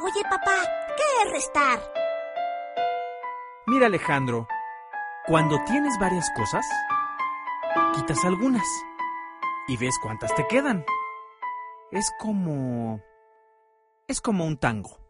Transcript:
Oye, papá, ¿qué es restar? Mira, Alejandro, cuando tienes varias cosas, quitas algunas y ves cuántas te quedan. Es como un tango.